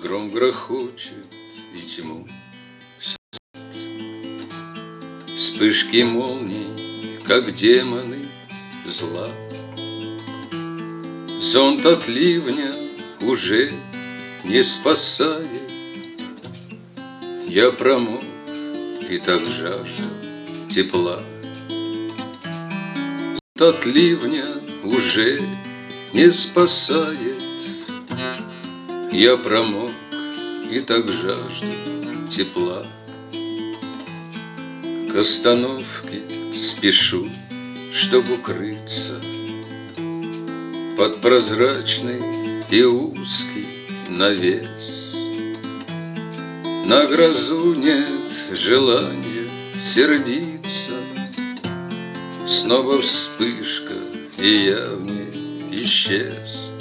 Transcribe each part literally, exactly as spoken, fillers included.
гром грохочет и тьму. Вспышки молний, как демоны зла. Зонт от ливня уже не спасает. Я промок и так жажду тепла. Зонт от ливня уже не спасает. Я промок и так жажду тепла. К остановке спешу, чтоб укрыться под прозрачный и узкий навес. На грозу нет желания сердиться. Снова вспышка, и я в ней исчез.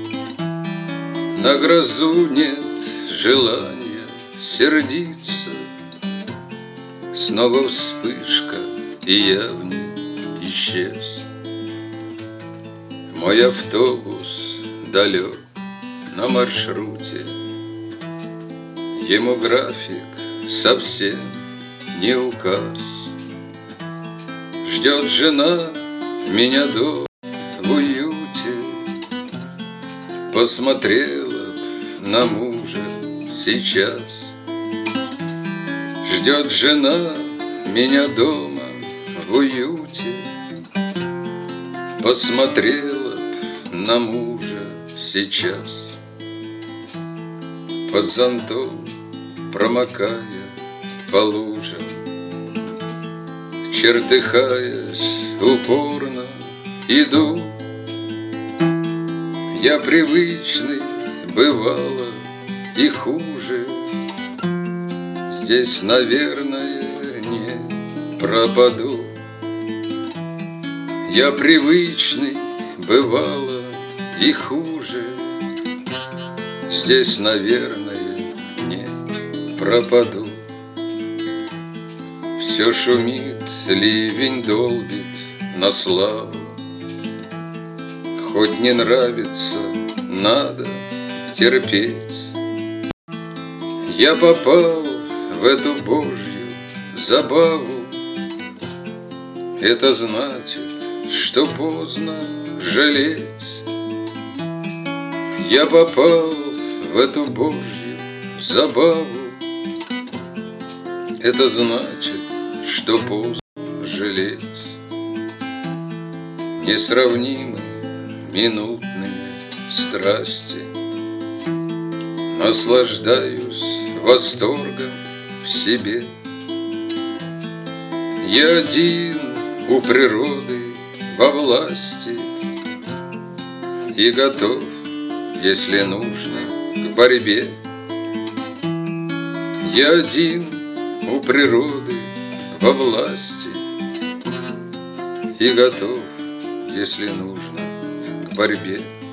На грозу нет желания сердиться. Снова вспышка, и я в ней исчез. Мой автобус далек на маршруте. Ему график совсем не указ. Ждет жена меня дома в уюте. Посмотрела б на мужа сейчас. Ждет жена меня дома в уюте. Посмотрела б на мужа сейчас. Под зонтом, промокая по лужам, чертыхаясь, упорно иду. Я привычный, бывало и хуже. Здесь, наверное, не пропаду. Я привычный, бывало и хуже. Здесь, наверное, не пропаду. Все шумит, ливень долбит на славу. Хоть не нравится, надо терпеть. Я попал в эту божью забаву. Это значит, что поздно жалеть. Я попал в эту божью забаву. Это значит, что поздно жалеть. Несравнимы минутные страсти. Наслаждаюсь восторгом в себе. Я один у природы во власти и готов, если нужно, к борьбе. Я один у природы во власти и готов, если нужно, к борьбе.